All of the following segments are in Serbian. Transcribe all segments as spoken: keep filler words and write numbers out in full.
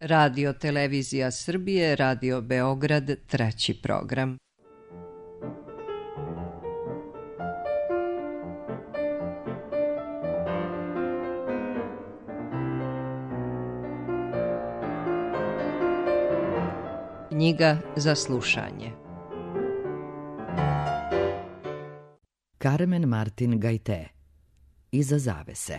Radio Televizija Srbije, Radio Beograd, treći program. Knjiga za slušanje. Carmen Martin Gaité. Iza zavese.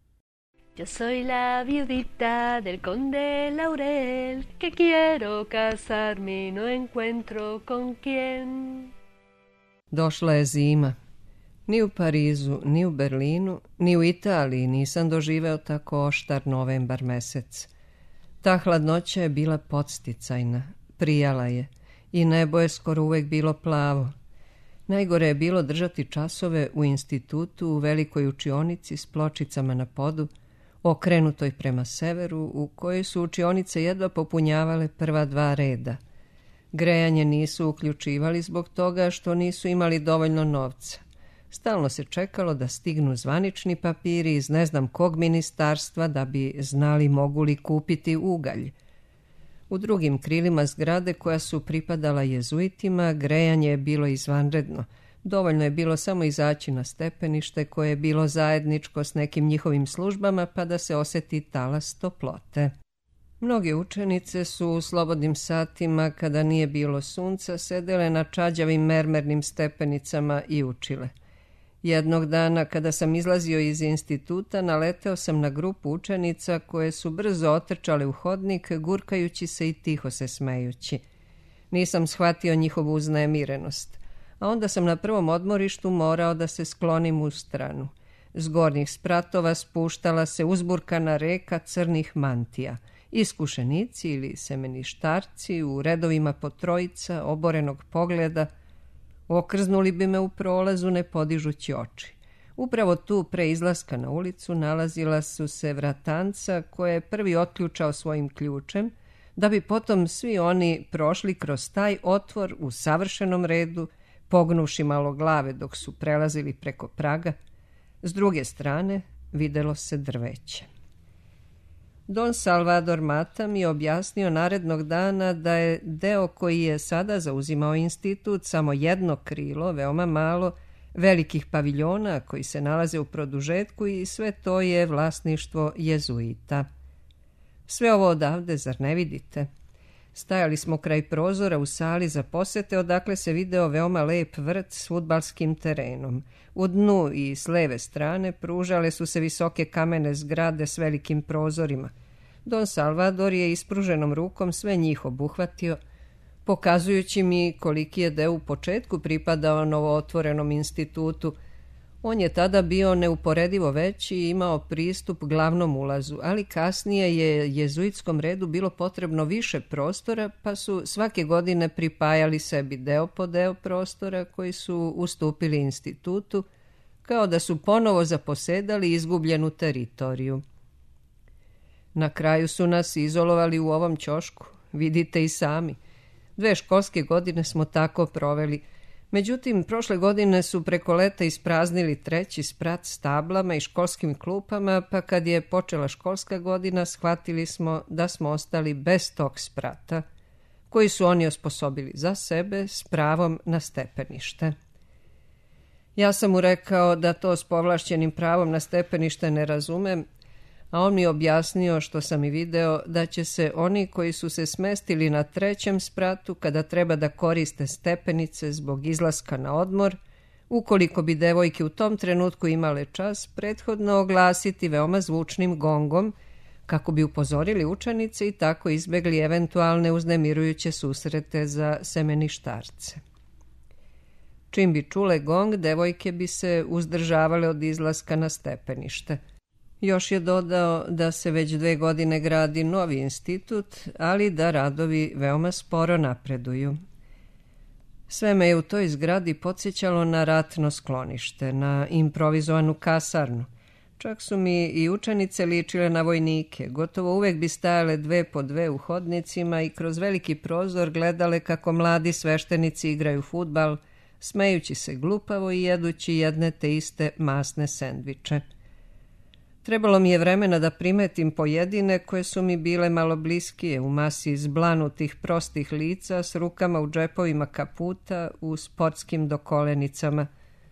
Yo soy la viudita del conde Laurel, que quiero casarme y no encuentro con quién. Došla je zima. Ni u Parizu, ni u Berlinu, ni u Italiji nisam doživeo tako oštar novembar mesec. Ta hladnoća je bila podsticajna, prijala je i nebo je skoro uvek bilo plavo. Najgore je bilo držati časove u institutu u velikoj učionici s pločicama na podu, okrenutoj prema severu, u kojoj su učionice jedva popunjavale prva dva reda. Grejanje nisu uključivali zbog toga što nisu imali dovoljno novca. Stalno se čekalo da stignu zvanični papiri iz ne znam kog ministarstva da bi znali mogu li kupiti ugalj. U drugim krilima zgrade koja su pripadala jezuitima, grejanje je bilo izvanredno. Dovoljno je bilo samo izaći na stepenište koje je bilo zajedničko s nekim njihovim službama pa da se osjeti talas toplote. Mnoge učenice su u slobodnim satima, kada nije bilo sunca, sedele na čađavim mermernim stepenicama i učile. Jednog dana, kada sam izlazio iz instituta, naleteo sam na grupu učenica koje su brzo otrčale u hodnik, gurkajući se i tiho se smejući. Nisam shvatio njihovu uznemirenost, a onda sam na prvom odmorištu morao da se sklonim u stranu. S gornjih spratova spuštala se uzburkana reka crnih mantija. Iskušenici ili semeništarci u redovima po trojica, oborenog pogleda, okrznuli bi me u prolazu ne podižući oči. Upravo tu, pre izlaska na ulicu, nalazila su se vratanca koje je prvi otključao svojim ključem, da bi potom svi oni prošli kroz taj otvor u savršenom redu, pognuši malo glave dok su prelazili preko praga. S druge strane videlo se drveće. Don Salvador Mata mi je objasnio narednog dana da je deo koji je sada zauzimao institut samo jedno krilo, veoma malo, velikih paviljona koji se nalaze u produžetku i sve to je vlasništvo jezuita. Sve ovo odavde, zar ne vidite? Stajali smo kraj prozora u sali za posete, odakle se video veoma lep vrt s fudbalskim terenom. U dnu i s leve strane pružale su se visoke kamene zgrade s velikim prozorima. Don Salvador je ispruženom rukom sve njih obuhvatio, pokazujući mi koliki je deo u početku pripadao novootvorenom institutu. On je tada bio neuporedivo veći i imao pristup glavnom ulazu, ali kasnije je jezuitskom redu bilo potrebno više prostora, pa su svake godine pripajali sebi deo po deo prostora koji su ustupili institutu, kao da su ponovo zaposedali izgubljenu teritoriju. Na kraju su nas izolovali u ovom ćošku, vidite i sami. Dve školske godine smo tako proveli. Međutim, prošle godine su preko leta ispraznili treći sprat s tablama i školskim klupama, pa kad je počela školska godina, shvatili smo da smo ostali bez tog sprata, koji su oni osposobili za sebe s pravom na stepenište. Ja sam mu rekao da to s povlašćenim pravom na stepenište ne razumem, a on mi objasnio, što sam i video, da će se oni koji su se smestili na trećem spratu kada treba da koriste stepenice zbog izlaska na odmor, ukoliko bi devojke u tom trenutku imale čas, prethodno oglasiti veoma zvučnim gongom, kako bi upozorili učenice i tako izbegli eventualne uznemirujuće susrete za semeništarce. Čim bi čule gong, devojke bi se uzdržavale od izlaska na stepenište. Još je dodao da se već dve godine gradi novi institut, ali da radovi veoma sporo napreduju. Sve me je u toj zgradi podsjećalo na ratno sklonište, na improvizovanu kasarnu. Čak su mi i učenice ličile na vojnike. Gotovo uvek bi stajale dve po dve u hodnicima i kroz veliki prozor gledale kako mladi sveštenici igraju fudbal, smejući se glupavo i jedući jedne te iste masne sendviče. Trebalo mi je vremena da primetim pojedine koje su mi bile malo bliskije, u masi zblanutih prostih lica s rukama u džepovima kaputa, u sportskim dokolenicama.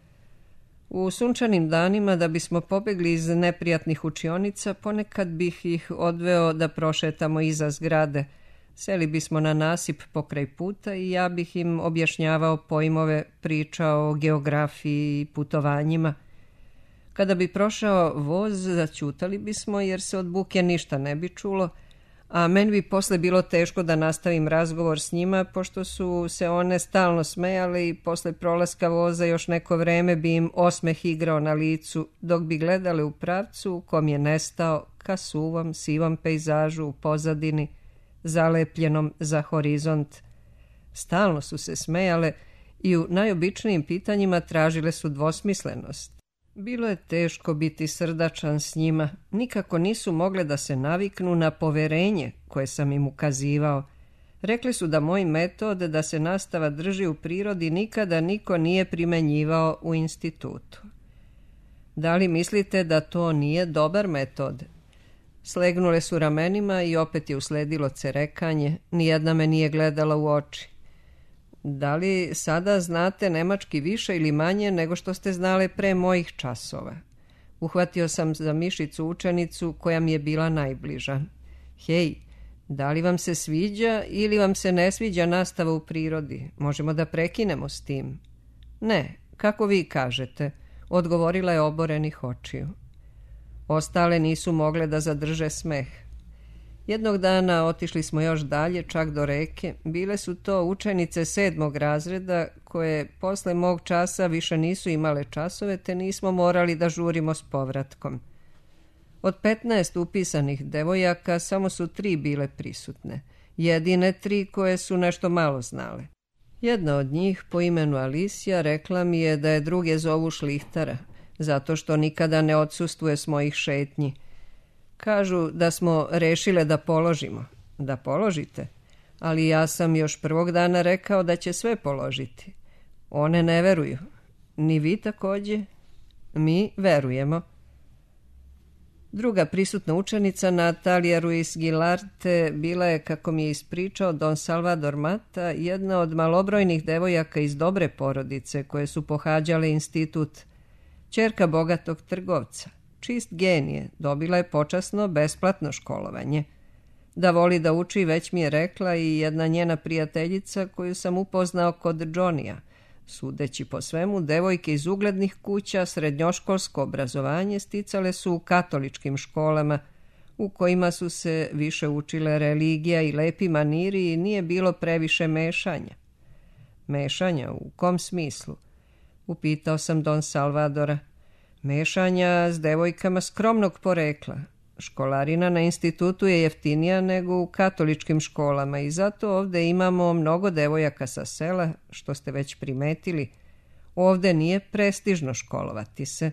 U sunčanim danima, da bismo pobegli iz neprijatnih učionica, ponekad bih ih odveo da prošetamo iza zgrade. Seli bismo na nasip pokraj puta i ja bih im objašnjavao pojmove, pričao o geografiji i putovanjima. Kada bi prošao voz, zaćutali bismo jer se od buke ništa ne bi čulo, a meni bi posle bilo teško da nastavim razgovor s njima, pošto su se one stalno smejale i posle prolaska voza još neko vreme bi im osmeh igrao na licu, dok bi gledale u pravcu u kom je nestao, ka suvom, sivom pejzažu u pozadini, zalepljenom za horizont. Stalno su se smejale i u najobičnijim pitanjima tražile su dvosmislenost. Bilo je teško biti srdačan s njima, nikako nisu mogle da se naviknu na poverenje koje sam im ukazivao. Rekli su da moj metod da se nastava drži u prirodi nikada niko nije primenjivao u institutu. Da li mislite da to nije dobar metod? Slegnule su ramenima i opet je usledilo cerekanje, nijedna me nije gledala u oči. Da li sada znate nemački više ili manje nego što ste znale pre mojih časova? Uhvatio sam za mišicu učenicu koja mi je bila najbliža. Hej, da li vam se sviđa ili vam se ne sviđa nastava u prirodi? Možemo da prekinemo s tim. Ne, kako vi kažete, odgovorila je oborenih očiju. Ostale nisu mogle da zadrže smeh. Jednog dana otišli smo još dalje, čak do reke. Bile su to učenice sedmog razreda koje posle mog časa više nisu imale časove, te nismo morali da žurimo s povratkom. Od petnaest upisanih devojaka samo su tri bile prisutne. Jedine tri koje su nešto malo znale. Jedna od njih, po imenu Alisija, rekla mi je da je druge zovu Šlihtara, zato što nikada ne odsustvuje s mojih šetnji. Kažu da smo rešile da položimo. Da položite? Ali ja sam još prvog dana rekao da će sve položiti. One ne veruju. Ni vi takođe? Mi verujemo. Druga prisutna učenica, Natalija Ruiz Gilarte, bila je, kako mi je ispričao Don Salvador Mata, jedna od malobrojnih devojaka iz dobre porodice koje su pohađale institut. Ćerka bogatog trgovca. Čist genije, dobila je počasno besplatno školovanje. Da voli da uči, već mi je rekla i jedna njena prijateljica koju sam upoznao kod Johnnyja. Sudeći po svemu, devojke iz uglednih kuća srednjoškolsko obrazovanje sticale su u katoličkim školama, u kojima su se više učile religija i lepi maniri i nije bilo previše mešanja. Mešanja u kom smislu? Upitao sam Don Salvadora. Mešanja s devojkama skromnog porekla. Školarina na institutu je jeftinija nego u katoličkim školama i zato ovde imamo mnogo devojaka sa sela, što ste već primetili. Ovde nije prestižno školovati se.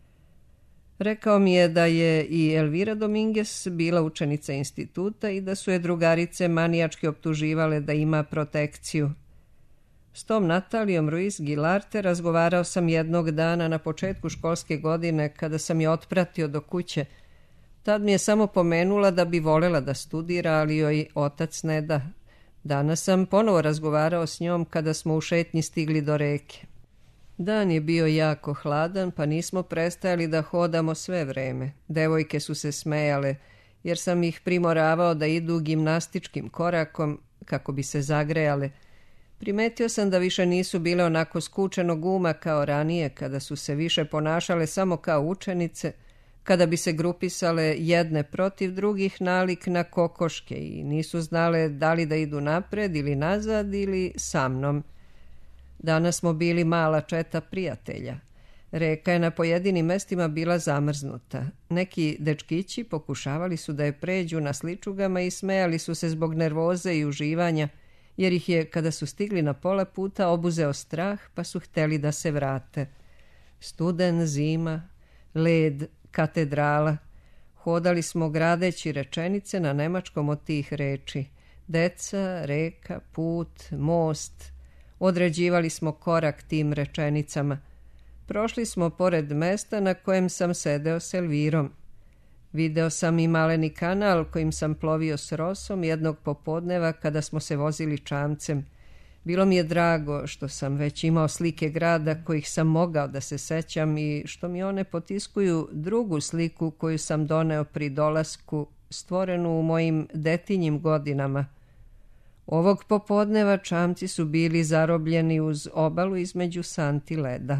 Rekao mi je da je i Elvira Dominguez bila učenica instituta i da su je drugarice manijački optuživale da ima protekciju. S tom Natalijom Ruiz Gilarte razgovarao sam jednog dana na početku školske godine kada sam je otpratio do kuće. Tad mi je samo pomenula da bi volela da studira, ali joj otac ne da. Danas sam ponovo razgovarao s njom kada smo u šetnji stigli do reke. Dan je bio jako hladan, pa nismo prestajali da hodamo sve vreme. Devojke su se smejale, jer sam ih primoravao da idu gimnastičkim korakom kako bi se zagrejale. Primetio sam da više nisu bile onako skučenog uma kao ranije, kada su se više ponašale samo kao učenice, kada bi se grupisale jedne protiv drugih nalik na kokoške i nisu znale da li da idu napred ili nazad ili sa mnom. Danas smo bili mala četa prijatelja. Reka je na pojedinim mestima bila zamrznuta. Neki dečkići pokušavali su da je pređu na sličugama i smejali su se zbog nervoze i uživanja, jer ih je, kada su stigli na pola puta, obuzeo strah, pa su hteli da se vrate. Studen, zima, led, katedrala. Hodali smo gradeći rečenice na nemačkom od tih reči. Deca, reka, put, most. Određivali smo korak tim rečenicama. Prošli smo pored mesta na kojem sam sedeo s Elvirom. Video sam i maleni kanal kojim sam plovio s Rosom jednog popodneva kada smo se vozili čamcem. Bilo mi je drago što sam već imao slike grada kojih sam mogao da se sećam i što mi one potiskuju drugu sliku koju sam doneo pri dolasku, stvorenu u mojim detinjim godinama. Ovog popodneva čamci su bili zarobljeni uz obalu između santi leda.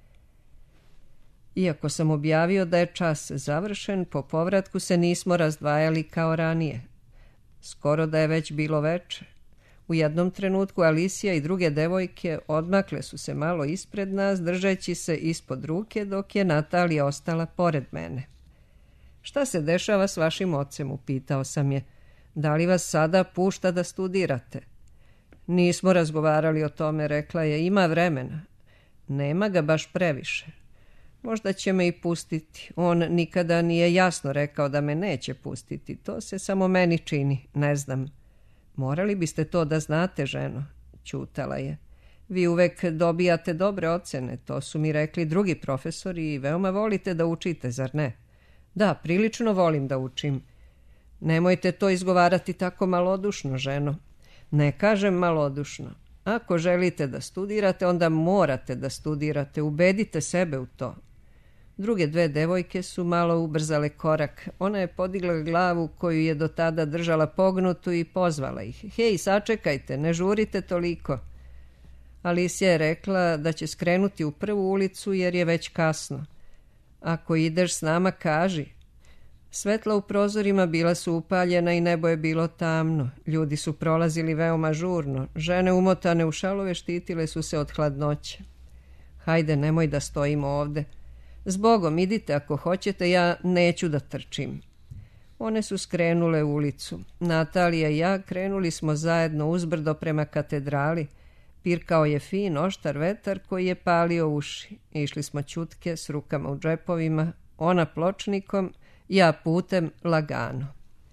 Iako sam objavio da je čas završen, po povratku se nismo razdvajali kao ranije. Skoro da je već bilo veče. U jednom trenutku Alicija i druge devojke odmakle su se malo ispred nas, držeći se ispod ruke, dok je Natalija ostala pored mene. Šta se dešava s vašim ocem, upitao sam je. Da li vas sada pušta da studirate? Nismo razgovarali o tome, rekla je, ima vremena. Nema ga baš previše. Možda će me i pustiti. On nikada nije jasno rekao da me neće pustiti. To se samo meni čini, ne znam. Morali biste to da znate, ženo, ćutala je. Vi uvek dobijate dobre ocene, to su mi rekli drugi profesori i veoma volite da učite, zar ne? Da, prilično volim da učim. Nemojte to izgovarati tako malodušno, ženo. Ne kažem malodušno. Ako želite da studirate, onda morate da studirate. Ubedite sebe u to. Druge dve devojke su malo ubrzale korak. Ona je podigla glavu koju je do tada držala pognutu i pozvala ih. Hej, sačekajte, ne žurite toliko. Alicija je rekla da će skrenuti u prvu ulicu jer je već kasno. Ako ideš s nama, kaži. Svetla u prozorima bila su upaljena i nebo je bilo tamno. Ljudi su prolazili veoma žurno. Žene umotane u šalove štitile su se od hladnoće. Hajde, nemoj da stojimo ovde. Zbogom, idite ako hoćete, ja neću da trčim. One su skrenule u ulicu. Natalija i ja krenuli smo zajedno uzbrdo prema katedrali. Pirkao je fin, oštar vetar koji je palio uši. Išli smo ćutke s rukama u džepovima, ona pločnikom, ja putem lagano.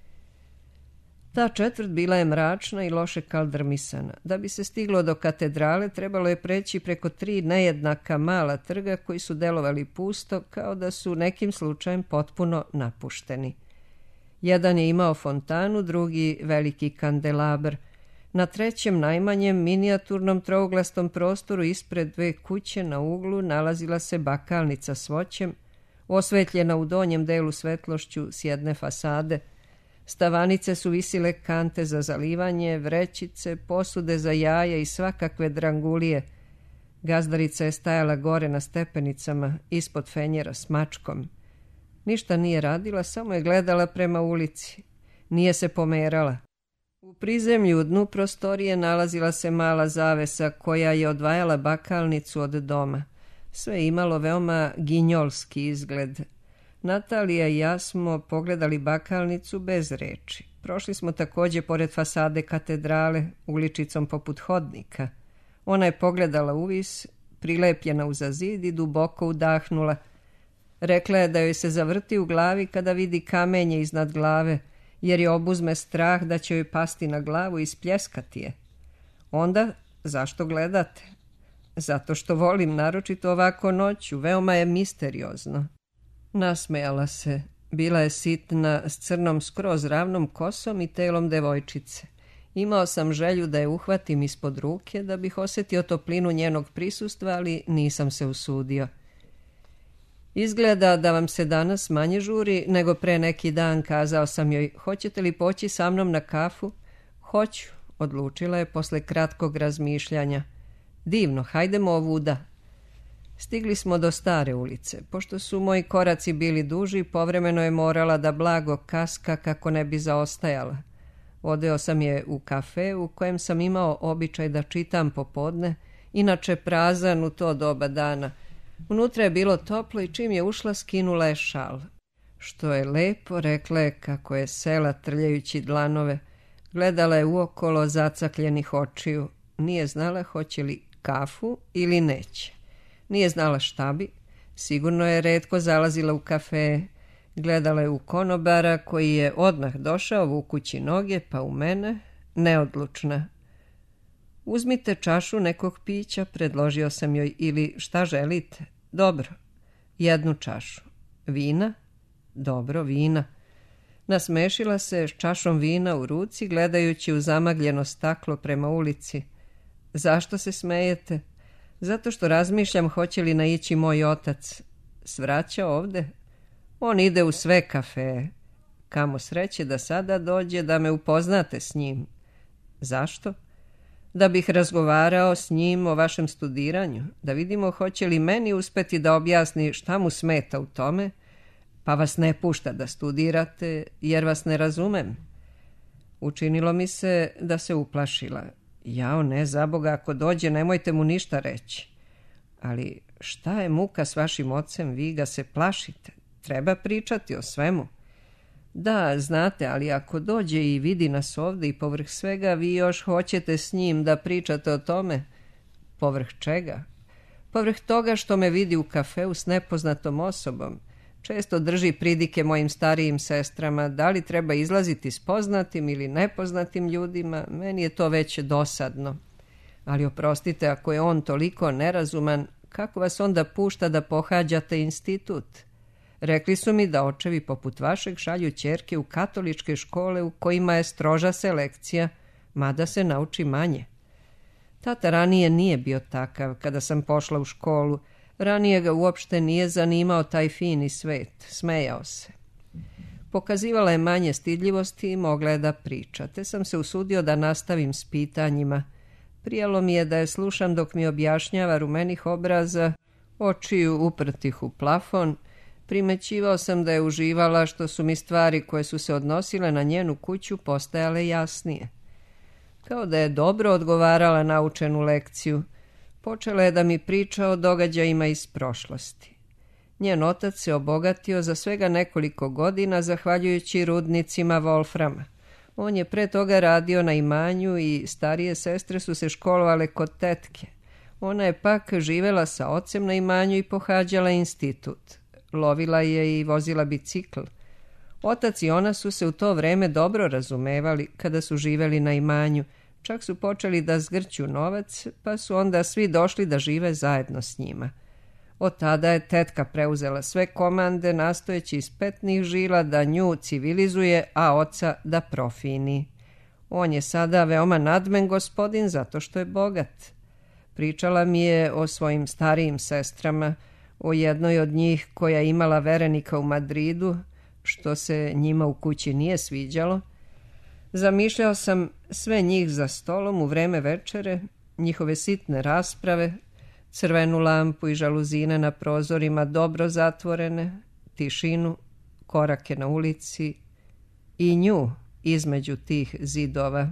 Ta četvrt bila je mračna i loše kaldrmisana. Da bi se stiglo do katedrale, trebalo je preći preko tri nejednaka mala trga koji su delovali pusto, kao da su nekim slučajem potpuno napušteni. Jedan je imao fontanu, drugi veliki kandelabar. Na trećem, najmanjem, minijaturnom trouglastom prostoru ispred dve kuće na uglu nalazila se bakalnica s voćem, osvetljena u donjem delu svetlošću s jedne fasade. Stavanice su visile kante za zalivanje, vrećice, posude za jaja i svakakve drangulije. Gazdarica je stajala gore na stepenicama, ispod fenjera s mačkom. Ništa nije radila, samo je gledala prema ulici. Nije se pomerala. U prizemlju u dnu prostorije nalazila se mala zavesa koja je odvajala bakalnicu od doma. Sve imalo veoma ginjolski izgled. Natalija i ja smo pogledali bakalnicu bez reči. Prošli smo također pored fasade katedrale, uličicom poput hodnika. Ona je pogledala uvis, prilepljena uza zid i duboko udahnula. Rekla je da joj se zavrti u glavi kada vidi kamenje iznad glave, jer je obuzme strah da će joj pasti na glavu i spljeskati je. Onda, zašto gledate? Zato što volim, naročito ovako noću, veoma je misteriozno. Nasmejala se. Bila je sitna, s crnom skroz ravnom kosom i telom devojčice. Imao sam želju da je uhvatim ispod ruke, da bih osjetio toplinu njenog prisustva, ali nisam se usudio. Izgleda da vam se danas manje žuri nego pre neki dan, kazao sam joj. Hoćete li poći sa mnom na kafu? Hoću, odlučila je posle kratkog razmišljanja. Divno, hajdemo ovuda. Stigli smo do stare ulice. Pošto su moji koraci bili duži, povremeno je morala da blago kaska kako ne bi zaostajala. Odeo sam je u kafe u kojem sam imao običaj da čitam popodne, inače prazan u to doba dana. Unutra je bilo toplo i čim je ušla skinula je šal. Što je lepo, rekla je kako je sela trljajući dlanove. Gledala je uokolo zacakljenih očiju. Nije znala hoće li kafu ili neće. Nije znala šta bi. Sigurno je retko zalazila u kafe. Gledala je u konobara koji je odmah došao vukući noge, pa u mene, neodlučna. Uzmite čašu nekog pića, predložio sam joj, ili šta želite? Dobro, jednu čašu. Vina? Dobro, vina. Nasmešila se s čašom vina u ruci, gledajući u zamagljeno staklo prema ulici. Zašto se smejete? Zato što razmišljam hoće li naići moj otac. Svraća ovde? On ide u sve kafee. Kamo sreće da sada dođe da me upoznate s njim. Zašto? Da bih razgovarao s njim o vašem studiranju, da vidimo hoće li meni uspeti da objasni šta mu smeta u tome, pa vas ne pušta da studirate jer vas ne razumem. Učinilo mi se da se uplašila. Jao ne, zaboga, ako dođe nemojte mu ništa reći. Ali šta je muka s vašim ocem, vi ga se plašite. Treba pričati o svemu. Da, znate, ali ako dođe i vidi nas ovdje i povrh svega vi još hoćete s njim da pričate o tome. Povrh čega? Povrh toga što me vidi u kafeu s nepoznatom osobom. Često drži pridike mojim starijim sestrama, da li treba izlaziti s poznatim ili nepoznatim ljudima, meni je to već dosadno. Ali oprostite, ako je on toliko nerazuman, kako vas onda pušta da pohađate institut? Rekli su mi da očevi poput vašeg šalju ćerke u katoličke škole u kojima je stroža selekcija, mada se nauči manje. Tata ranije nije bio takav kada sam pošla u školu. Ranije ga uopšte nije zanimao taj fini svet, smejao se. Pokazivala je manje stidljivosti i mogla je da priča, te sam se usudio da nastavim s pitanjima. Prijalo mi je da je slušam dok mi objašnjava rumenih obraza, očiju uprtih u plafon. Primećivao sam da je uživala što su mi stvari koje su se odnosile na njenu kuću postajale jasnije. Kao da je dobro odgovarala naučenu lekciju, počela je da mi priča o događajima iz prošlosti. Njen otac se obogatio za svega nekoliko godina zahvaljujući rudnicima Wolframa. On je pre toga radio na imanju i starije sestre su se školovale kod tetke. Ona je pak živela sa ocem na imanju i pohađala institut. Lovila je i vozila bicikl. Otac i ona su se u to vreme dobro razumevali kada su živeli na imanju. Čak su počeli da zgrću novac, pa su onda svi došli da žive zajedno s njima. Od tada je tetka preuzela sve komande, nastojeći iz petnih žila da nju civilizuje, a oca da profini. On je sada veoma nadmen gospodin zato što je bogat. Pričala mi je o svojim starijim sestrama, o jednoj od njih koja je imala verenika u Madridu, što se njima u kući nije sviđalo. Zamišljao sam sve njih za stolom u vreme večere, njihove sitne rasprave, crvenu lampu i žaluzine na prozorima dobro zatvorene, tišinu, korake na ulici i nju između tih zidova.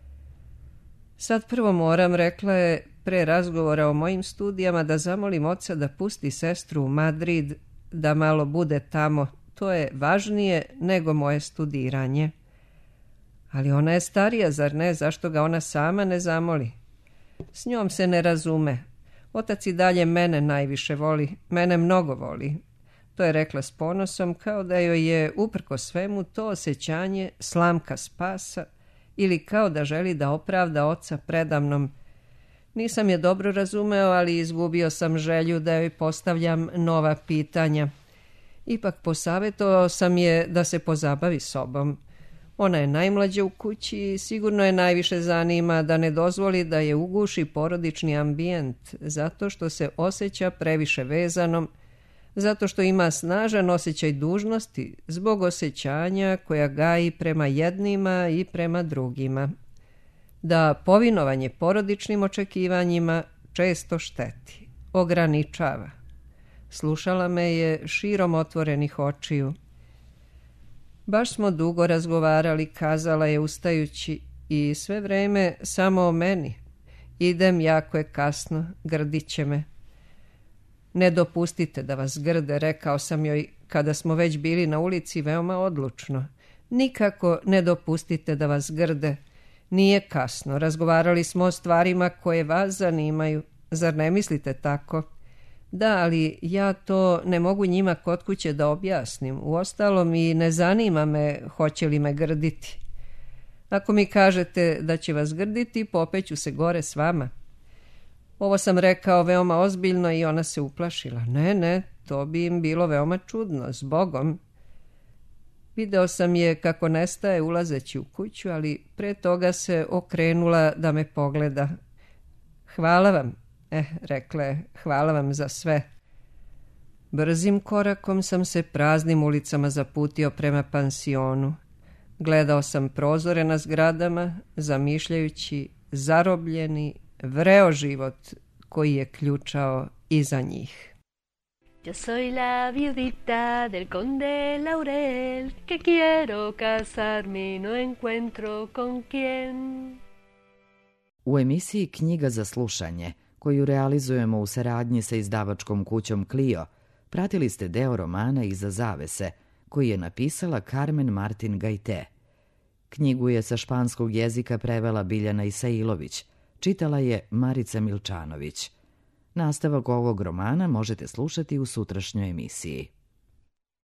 Sad prvo moram, rekla je, pre razgovora o mojim studijama da zamolim oca da pusti sestru u Madrid, da malo bude tamo. To je važnije nego moje studiranje. Ali ona je starija, zar ne? Zašto ga ona sama ne zamoli? S njom se ne razume. Otac i dalje mene najviše voli, mene mnogo voli. To je rekla s ponosom, kao da joj je uprko svemu to osjećanje slamka spasa ili kao da želi da opravda oca predamnom. Nisam je dobro razumeo, ali izgubio sam želju da joj postavljam nova pitanja. Ipak posavjetovao sam je da se pozabavi sobom. Ona je najmlađa u kući i sigurno je najviše zanima da ne dozvoli da je uguši porodični ambijent, zato što se osjeća previše vezanom, zato što ima snažan osjećaj dužnosti zbog osjećanja koja gaji prema jednima i prema drugima. Da povinovanje porodičnim očekivanjima često šteti, ograničava. Slušala me je širom otvorenih očiju. Baš smo dugo razgovarali, kazala je ustajući, i sve vreme samo o meni. Idem, jako je kasno, grdit će me. Ne dopustite da vas grde, rekao sam joj kada smo već bili na ulici veoma odlučno. Nikako ne dopustite da vas grde. Nije kasno, razgovarali smo o stvarima koje vas zanimaju. Zar ne mislite tako? Da, ali ja to ne mogu njima kod kuće da objasnim. Uostalom i ne zanima me hoće li me grditi. Ako mi kažete da će vas grditi, popeću se gore s vama. Ovo sam rekao veoma ozbiljno i ona se uplašila. Ne, ne, to bi im bilo veoma čudno, zbogom. Video sam je kako nestaje ulazeći u kuću, ali pre toga se okrenula da me pogleda. Hvala vam, eh, rekla je, hvala vam za sve. Brzim korakom sam se praznim ulicama zaputio prema pansionu. Gledao sam prozore na zgradama, zamišljajući zarobljeni, vreo život koji je ključao iza njih. Yo soy la viudita del conde Laurel, que quiero casarme y no encuentro con quién. U emisiji Knjiga za slušanje, koju realizujemo u saradnji sa izdavačkom kućom Clio, pratili ste deo romana Iza zavese, koji je napisala Carmen Martin Gajte. Knjigu je sa španskog jezika prevela Biljana Isailović, čitala je Marica Milčanović. Nastavak ovog romana možete slušati u sutrašnjoj emisiji.